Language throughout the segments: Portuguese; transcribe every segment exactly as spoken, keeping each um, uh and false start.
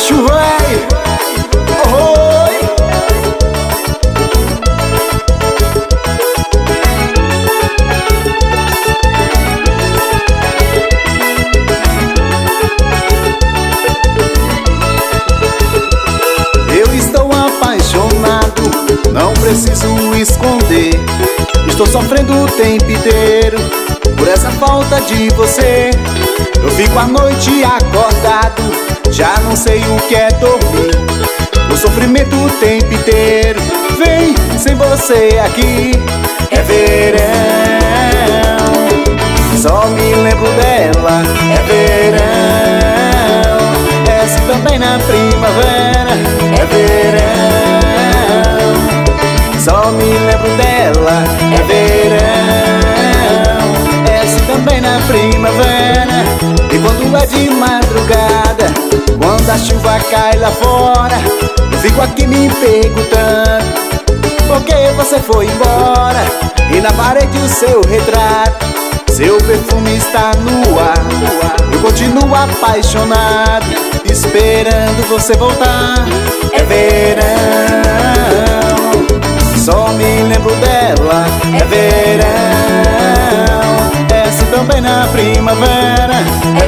chuva, oi. Eu estou apaixonado, não preciso esconder. Estou sofrendo o tempo inteiro por essa falta de você. Eu fico a noite acordado, já não sei o que é dormir. O sofrimento o tempo inteiro vem sem você aqui. É verão, só me lembro dela. É verão, é assim também na primavera. É verão, só me lembro dela. É verão, é assim também na primavera. E quando é de madrugada, quando a chuva cai lá fora, eu fico aqui me perguntando por que você foi embora. E na parede o seu retrato, seu perfume está no ar. Eu continuo apaixonado, esperando você voltar. É verão, só me lembro dela. É verão, é assim também na primavera. É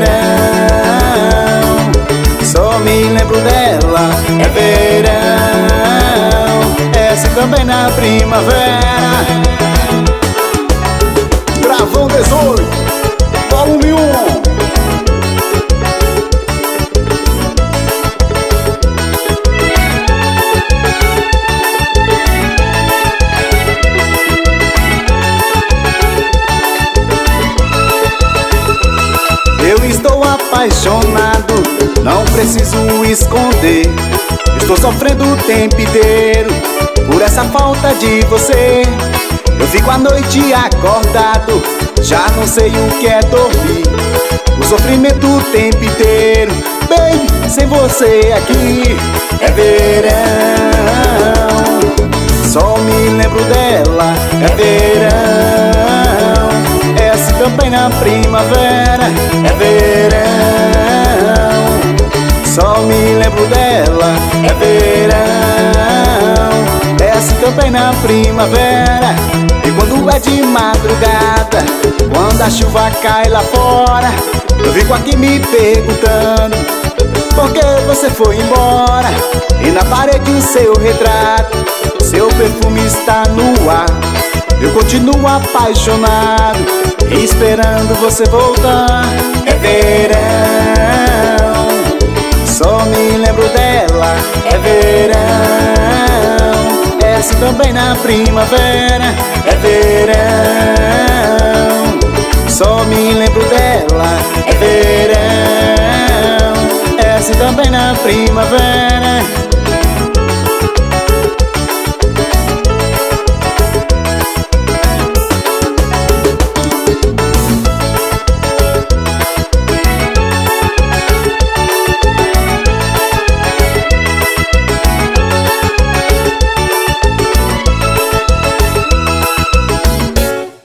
verão, só me lembro dela. É verão, é assim também na primavera. Gravão dezoito, volume um. Eu estou apaixonado, não preciso esconder. Estou sofrendo o tempo inteiro por essa falta de você. Eu fico a noite acordado, já não sei o que é dormir. O sofrimento o tempo inteiro, baby, sem você aqui. É verão, só me lembro dela. É verão, é assim também na primavera. É verão, só me lembro dela. É verão, é assim também na primavera. E quando é de madrugada, quando a chuva cai lá fora, eu fico aqui me perguntando por que você foi embora. E na parede o seu retrato, seu perfume está no ar. Eu continuo apaixonado, esperando você voltar. É verão, só me lembro dela. É verão, é assim também na primavera. É verão, só me lembro dela. É verão, é assim também na primavera.